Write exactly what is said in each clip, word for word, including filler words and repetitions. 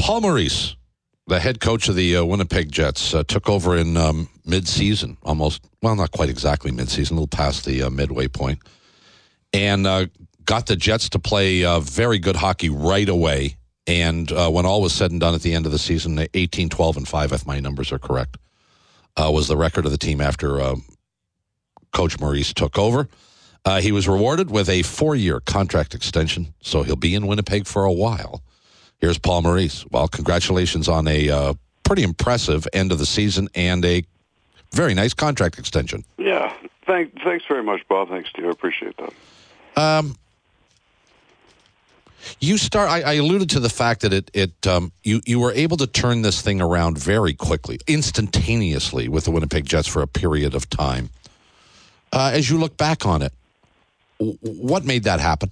Paul Maurice, the head coach of the uh, Winnipeg Jets, uh, took over in um, mid-season, almost, well, not quite exactly mid-season, a little past the uh, midway point, and uh, got the Jets to play uh, very good hockey right away. And uh, when all was said and done at the end of the season, eighteen, twelve, and five, if my numbers are correct, uh, was the record of the team after uh, Coach Maurice took over. Uh, he was rewarded with a four-year contract extension, so he'll be in Winnipeg for a while. Here's Paul Maurice. Well, congratulations on a uh, pretty impressive end of the season and a very nice contract extension. Yeah, thank, thanks very much, Bob. Thanks, Steve. I appreciate that. Um, you start. I, I alluded to the fact that it. It. Um, you. You were able to turn this thing around very quickly, instantaneously, with the Winnipeg Jets for a period of time. Uh, as you look back on it, w- what made that happen?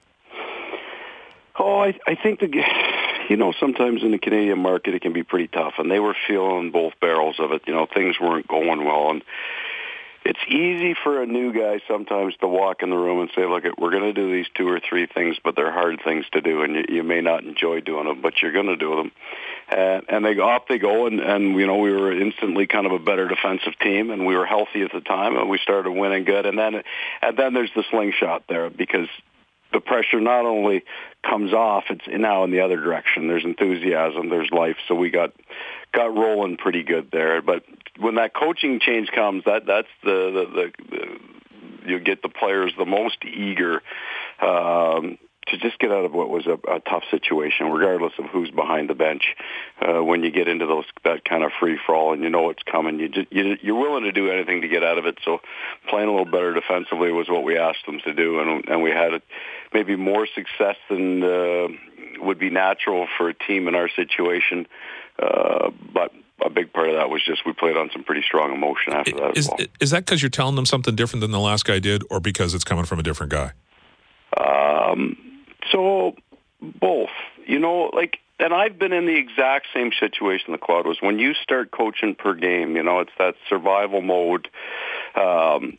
Oh, I, I think the. You know, sometimes in the Canadian market it can be pretty tough, and they were feeling both barrels of it. You know, things weren't going well, and it's easy for a new guy sometimes to walk in the room and say, look, we're going to do these two or three things, but they're hard things to do, and you, you may not enjoy doing them, but you're going to do them. And, and they go, off they go, and, and, you know, we were instantly kind of a better defensive team, and we were healthy at the time, and we started winning good. And then, and then there's the slingshot there, because the pressure not only comes off, it's now in the other direction. There's enthusiasm, there's life. So we got got rolling pretty good there. But when that coaching change comes, that that's the the, the, the you get the players the most eager um, to just get out of what was a, a tough situation, regardless of who's behind the bench. Uh, when you get into those that kind of free for all, and you know it's coming, you just you, you're willing to do anything to get out of it. So playing a little better defensively was what we asked them to do, and and we had it. Maybe more success than uh, would be natural for a team in our situation. Uh, but a big part of that was just we played on some pretty strong emotion after that is, as well. Is that because you're telling them something different than the last guy did, or because it's coming from a different guy? Um, so both. You know, like, and I've been in the exact same situation the Claude was. When you start coaching per game, you know, it's that survival mode. Um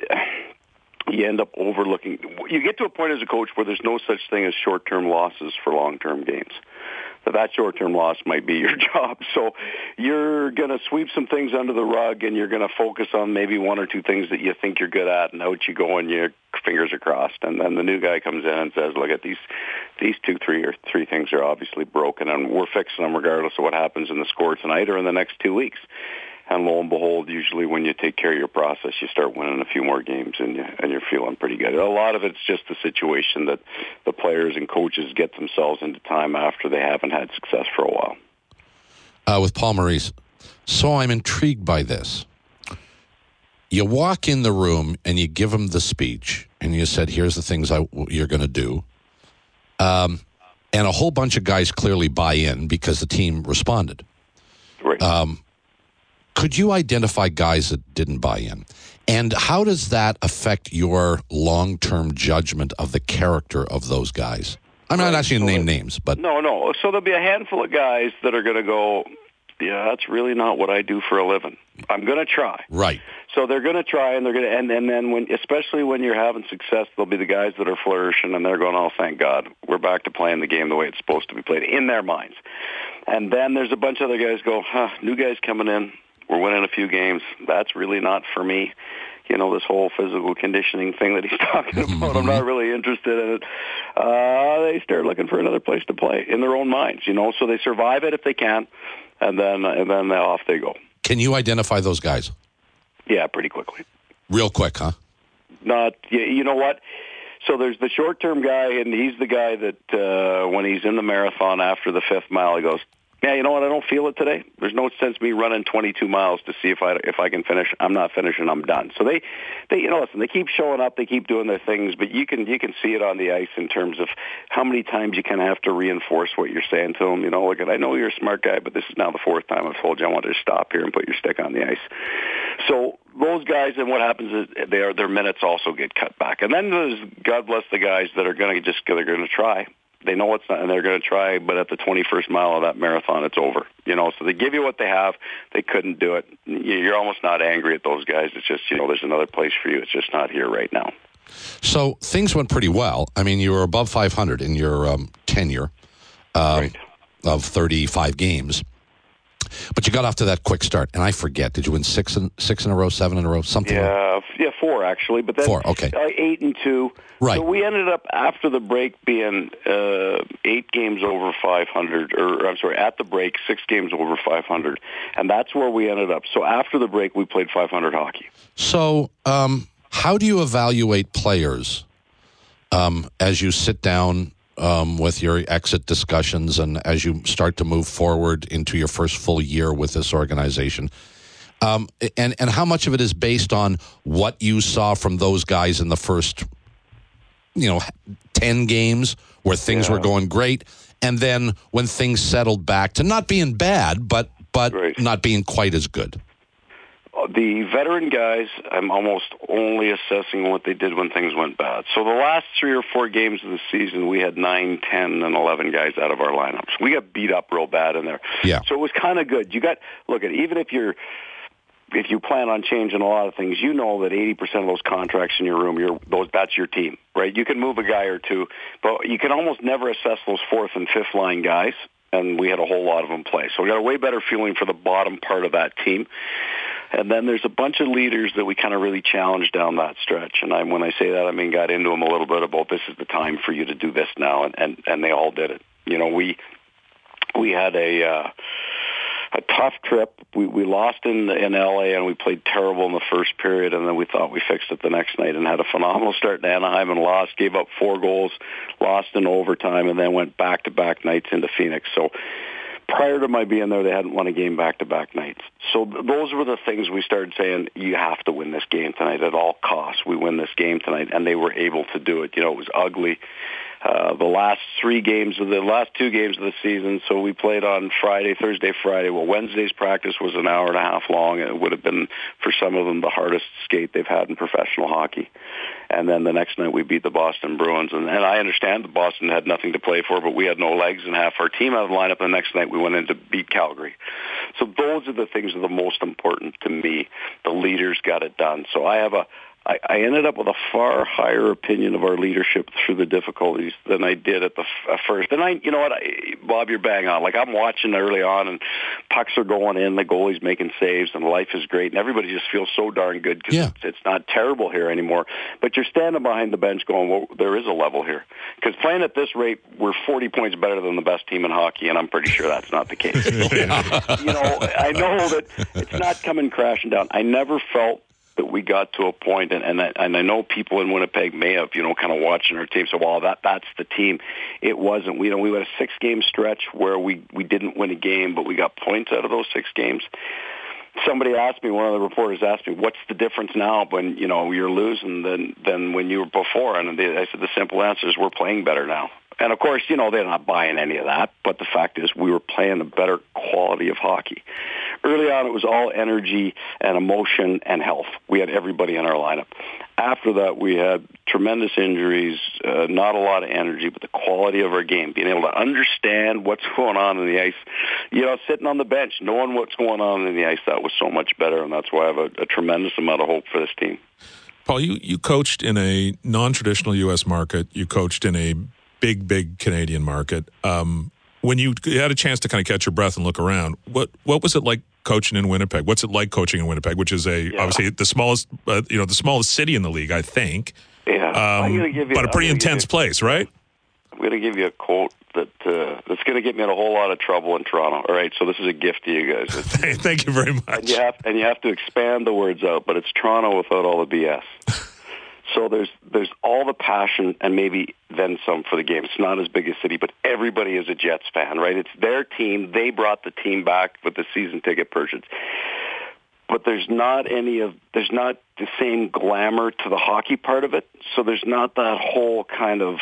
You end up overlooking. You get to a point as a coach where there's no such thing as short-term losses for long-term gains. So that short-term loss might be your job. So you're going to sweep some things under the rug, and you're going to focus on maybe one or two things that you think you're good at, and out you go, and your fingers are crossed. And then the new guy comes in and says, "Look at these, these two, three, or three things are obviously broken, and we're fixing them regardless of what happens in the score tonight or in the next two weeks." And lo and behold, usually when you take care of your process, you start winning a few more games, and, you, and you're feeling pretty good. A lot of it's just the situation that the players and coaches get themselves into time after they haven't had success for a while. Uh, with Paul Maurice. So I'm intrigued by this. You walk in the room and you give him the speech, and you said, here's the things I, you're going to do. Um, and a whole bunch of guys clearly buy in because the team responded. Right. Um, Could you identify guys that didn't buy in? And how does that affect your long-term judgment of the character of those guys? I'm not right. asking you to so name names, but... No, no. So there'll be a handful of guys that are going to go, yeah, that's really not what I do for a living. I'm going to try. Right. So they're going to try, and they're going to, and, and then when, especially when you're having success, there'll be the guys that are flourishing, and they're going, oh, thank God, we're back to playing the game the way it's supposed to be played, in their minds. And then there's a bunch of other guys go, huh, new guys coming in. We're winning a few games. That's really not for me. You know, this whole physical conditioning thing that he's talking about, I'm not really interested in it. Uh, they start looking for another place to play in their own minds, you know, so they survive it if they can, and then and then off they go. Can you identify those guys? Yeah, pretty quickly. Real quick, huh? Not, you know what? So there's the short-term guy, and he's the guy that uh, when he's in the marathon after the fifth mile, he goes, yeah, you know what? I don't feel it today. There's no sense me running twenty-two miles to see if I if I can finish. I'm not finishing. I'm done. So they, they, you know, listen. They keep showing up. They keep doing their things, but you can you can see it on the ice in terms of how many times you kind of have to reinforce what you're saying to them. You know, look, I know you're a smart guy, but this is now the fourth time I've told you I want to stop here and put your stick on the ice. So those guys, and what happens is their their minutes also get cut back, and then there's God bless the guys that are going to just they're going to try. They know it's not, and they're going to try, but at the twenty-first mile of that marathon, it's over. You know, so they give you what they have. They couldn't do it. You're almost not angry at those guys. It's just, you know, there's another place for you. It's just not here right now. So things went pretty well. I mean, you were above five hundred in your um, tenure. Um, right. of thirty-five games. But you got off to that quick start, and I forget. Did you win six in six in a row, seven in a row, something? Yeah, like? yeah, four actually. But then four, okay, uh, eight and two. Right. So we ended up after the break being uh, eight games over five hundred, or I'm sorry, at the break six games over five hundred, and that's where we ended up. So after the break, we played five hundred hockey. So, um, how do you evaluate players um, as you sit down? Um, with your exit discussions and as you start to move forward into your first full year with this organization? Um, and, and how much of it is based on what you saw from those guys in the first, you know, ten games where things yeah. were going great, and then when things settled back to not being bad, but, but right. not being quite as good? The veteran guys, I'm almost only assessing what they did when things went bad. So the last three or four games of the season, we had nine, ten, and eleven guys out of our lineups. We got beat up real bad in there. Yeah. So it was kind of good. You got, look at, even if you're, if you plan on changing a lot of things, you know that eighty percent of those contracts in your room, you're, those, that's your team, right? You can move a guy or two, but you can almost never assess those fourth and fifth line guys, and we had a whole lot of them play. So we got a way better feeling for the bottom part of that team. And then there's a bunch of leaders that we kind of really challenged down that stretch. And I, when I say that, I mean got into them a little bit about this is the time for you to do this now, and, and, and they all did it. You know, we we had a uh, a tough trip. We we lost in in L A and we played terrible in the first period, and then we thought we fixed it the next night and had a phenomenal start in Anaheim and lost, gave up four goals, lost in overtime, and then went back to back nights into Phoenix. So prior to my being there, they hadn't won a game back-to-back nights. So th- those were the things we started saying, you have to win this game tonight at all costs. We win this game tonight, and they were able to do it. You know, it was ugly. Uh, the last three games of the last two games of the season, so we played on Friday, Thursday, Friday. Well, Wednesday's practice was an hour and a half long, and it would have been, for some of them, the hardest skate they've had in professional hockey. And then the next night we beat the Boston Bruins. And, and I understand that Boston had nothing to play for, but we had no legs and half our team out of the lineup. And the next night we went in to beat Calgary. So those are the things that are the most important to me. The leaders got it done. So I have a, I, I ended up with a far higher opinion of our leadership through the difficulties than I did at the f- first. And I, you know what, I, Bob, you're bang on. Like I'm watching early on, and pucks are going in, the goalie's making saves, and life is great, and everybody just feels so darn good because yeah. it's, it's not terrible here anymore. But you're standing behind the bench going, well, there is a level here. Because playing at this rate, we're forty points better than the best team in hockey, and I'm pretty sure that's not the case. You know, I know that it's not coming crashing down. I never felt that we got to a point, and and I, and I know people in Winnipeg may have, you know, kind of watching our team, so, well, that that's the team. It wasn't. We, you know, we had a six-game stretch where we, we didn't win a game, but we got points out of those six games. Somebody asked me, one of the reporters asked me, what's the difference now when, you know, you're losing than, than when you were before? And they, I said the simple answer is we're playing better now. And, of course, you know, they're not buying any of that, but the fact is we were playing a better quality of hockey. Early on, it was all energy and emotion and health. We had everybody in our lineup. After that, we had tremendous injuries, uh, not a lot of energy, but the quality of our game, being able to understand what's going on in the ice. You know, sitting on the bench, knowing what's going on in the ice, that was so much better, and that's why I have a, a tremendous amount of hope for this team. Paul, you, you coached in a non-traditional U S market. You coached in a big, big Canadian market. Um, when you had a chance to kind of catch your breath and look around, what what was it like coaching in Winnipeg? What's it like coaching in Winnipeg, which is a yeah. obviously the smallest, uh, you know, the smallest city in the league, I think. Yeah, um, I'm gonna give you, but a pretty intense you, place, right? I'm going to give you a quote that uh, that's going to get me in a whole lot of trouble in Toronto. All right, so this is a gift to you guys. Hey, thank you very much. And you have and you have to expand the words out, but it's Toronto without all the B S. So there's there's all the passion and maybe then some for the game. It's not as big a city, but everybody is a Jets fan, right? It's their team. They brought the team back with the season ticket purchase. But there's not any of there's not the same glamour to the hockey part of it. So there's not that whole kind of,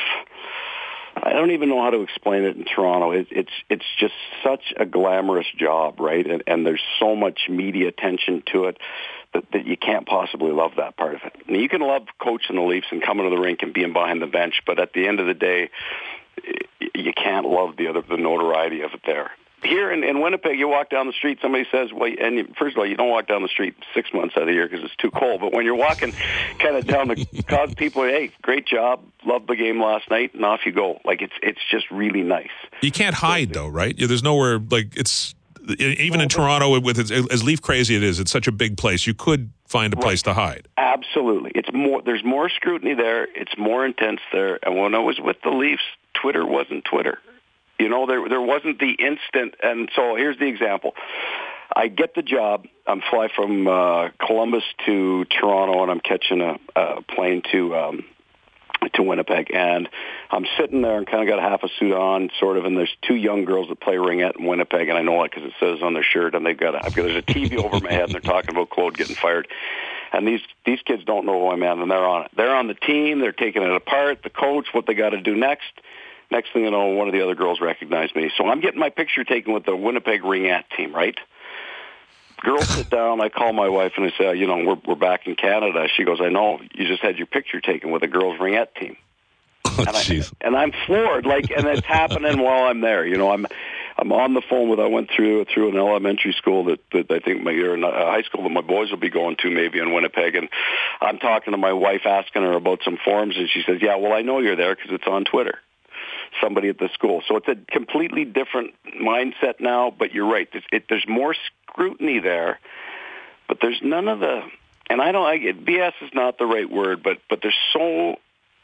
I don't even know how to explain it in Toronto. It, it's it's just such a glamorous job, right? And, and there's so much media attention to it that, that you can't possibly love that part of it. Now, you can love coaching the Leafs and coming to the rink and being behind the bench, but at the end of the day, you can't love the other the notoriety of it there. here in, in Winnipeg, you walk down the street, somebody says, well, and you, first of all, you don't walk down the street six months out of the year because it's too cold. But when you're walking kind of down the cause people, hey, great job, loved the game last night, and off you go. Like, it's it's just really nice. You can't hide, though, right? Yeah, there's nowhere, like, it's, even in Toronto, with its, as Leaf crazy it is, it's such a big place. You could find a place right. to hide. Absolutely. It's more. There's more scrutiny there. It's more intense there. And when I was with the Leafs, Twitter wasn't Twitter. You know, there there wasn't the instant. And so here's the example. I get the job. I'm fly from uh, Columbus to Toronto, and I'm catching a, a plane to um, to Winnipeg. And I'm sitting there and kind of got half a suit on, sort of. And there's two young girls that play ringette in Winnipeg, and I know it because it says on their shirt. And they've got a, I've got there's a T V over my head, and they're talking about Claude getting fired. And these these kids don't know who I'm at, and they're on it. They're on the team. They're taking it apart. The coach, what they got to do next. Next thing you know, one of the other girls recognized me. So I'm getting my picture taken with the Winnipeg ringette team, right? Girls sit down. I call my wife and I say, you know, we're we're back in Canada. She goes, I know. You just had your picture taken with the girls' ringette team. Oh, and, I, and I'm floored, like, and it's happening while I'm there. You know, I'm I'm on the phone with. I went through through an elementary school that, that I think my or a high school that my boys will be going to maybe in Winnipeg, and I'm talking to my wife, asking her about some forms, and she says, yeah, well, I know you're there because it's on Twitter. Somebody at the school. So it's a completely different mindset now, but you're right. There's, it, there's more scrutiny there, but there's none of the, and I don't, I get, B S is not the right word, but, but there's so,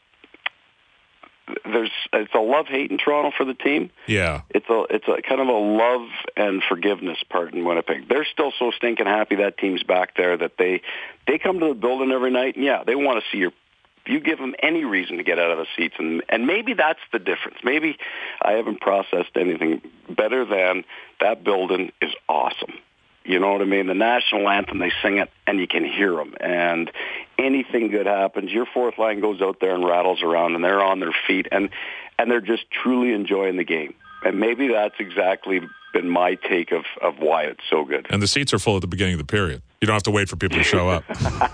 there's, it's a love-hate in Toronto for the team. Yeah. It's a, it's a kind of a love and forgiveness part in Winnipeg. They're still so stinking happy that team's back there that they, they come to the building every night, and yeah, they want to see your you give them any reason to get out of the seats, and and maybe that's the difference. Maybe I haven't processed anything better than that building is awesome. You know what I mean? The national anthem, they sing it, and you can hear them. And anything good happens, your fourth line goes out there and rattles around, and they're on their feet, and and they're just truly enjoying the game. And maybe that's exactly been my take of, of why it's so good. And the seats are full at the beginning of the period. You don't have to wait for people to show up.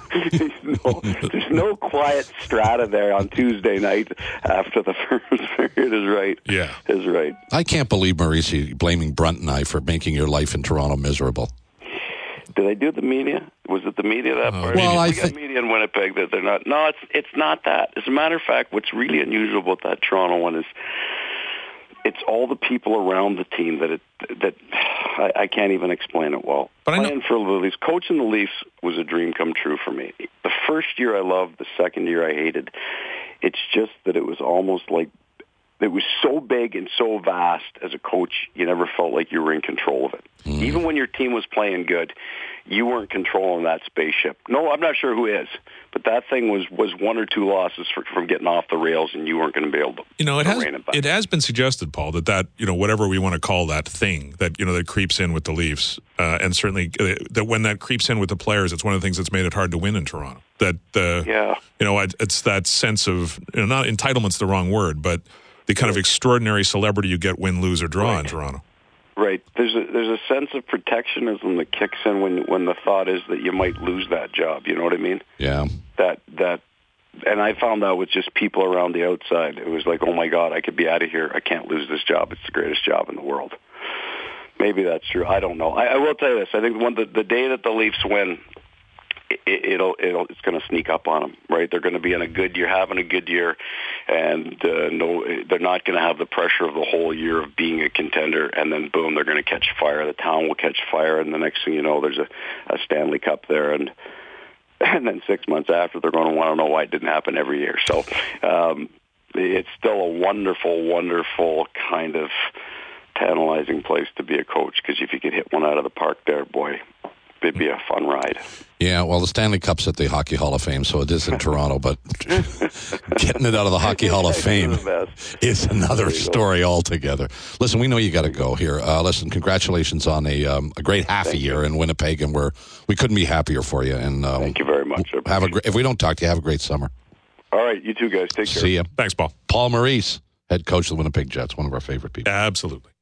no, there's no quiet strata there on Tuesday night after the first period is right. Yeah. Is right. I can't believe, Maurice, blaming Brunt and I for making your life in Toronto miserable. Did I do the media? Was it the media that part? Well, we I got think media in Winnipeg that they're not. No, it's it's not that. As a matter of fact, what's really unusual about that Toronto one is it's all the people around the team that it that I, I can't even explain it well. But I know- Playing for the Leafs, coaching the Leafs was a dream come true for me. The first year I loved, the second year I hated. It's just that it was almost like it was so big and so vast as a coach, you never felt like you were in control of it. Mm. Even when your team was playing good, you weren't controlling that spaceship. No, I'm not sure who is, but that thing was, was one or two losses for, from getting off the rails, and you weren't going to be able to. You know, it has it, it has been suggested, Paul, that that you know whatever we want to call that thing that you know that creeps in with the Leafs, uh, and certainly uh, that when that creeps in with the players, it's one of the things that's made it hard to win in Toronto. That the yeah, you know, it's that sense of you know, not entitlement's the wrong word, but the kind of extraordinary celebrity you get win, lose, or draw right. in Toronto. Right. There's a there's a sense of protectionism that kicks in when when the thought is that you might lose that job. You know what I mean? Yeah. That that, and I found out with just people around the outside, it was like, oh my God, I could be out of here. I can't lose this job. It's the greatest job in the world. Maybe that's true. I don't know. I, I will tell you this. I think when the the day that the Leafs win, It, it'll, it'll, it's going to sneak up on them, right? They're going to be in a good year, having a good year, and uh, no, they're not going to have the pressure of the whole year of being a contender, and then boom, they're going to catch fire. The town will catch fire, and the next thing you know, there's a, a Stanley Cup there, and and then six months after, they're going to want to know why it didn't happen every year. So um, it's still a wonderful, wonderful kind of tantalizing place to be a coach, because if you could hit one out of the park there, boy, it'd be a fun ride. Yeah, well, the Stanley Cup's at the Hockey Hall of Fame, so it is in Toronto, but getting it out of the Hockey Hall of Fame is another story altogether. Listen, we know you got to go here. Uh, listen, congratulations on a um, a great half Thank a year you. in Winnipeg, and we're we couldn't be happier for you. And uh, Thank you very much. Have a great, if we don't talk to you, have a great summer. All right, you two guys, take care. See ya. Thanks, Paul. Paul Maurice, head coach of the Winnipeg Jets, one of our favorite people. Absolutely.